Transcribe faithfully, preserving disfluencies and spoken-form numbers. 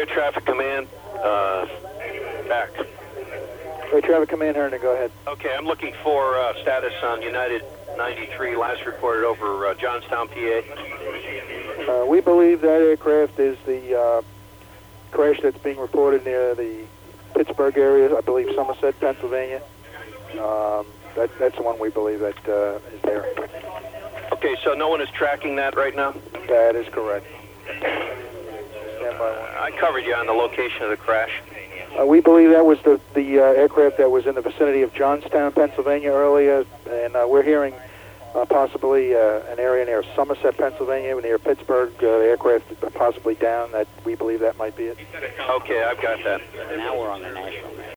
Air Traffic Command, uh, back. Air Traffic Command, Herndon, go ahead. Okay, I'm looking for uh, status on United ninety-three, last reported over uh, Johnstown, P A. Uh, we believe that aircraft is the uh, crash that's being reported near the Pittsburgh area, I believe Somerset, Pennsylvania. Um, that, that's the one we believe that uh, is there. Okay, so no one is tracking that right now? That is correct. Stand by one. I covered you on the location of the crash. Uh, we believe that was the, the uh, aircraft that was in the vicinity of Johnstown, Pennsylvania earlier, and uh, we're hearing uh, possibly uh, an area near Somerset, Pennsylvania, near Pittsburgh. Uh, the aircraft possibly down. That we believe that might be it. Okay, I've got that. Now we're on the national.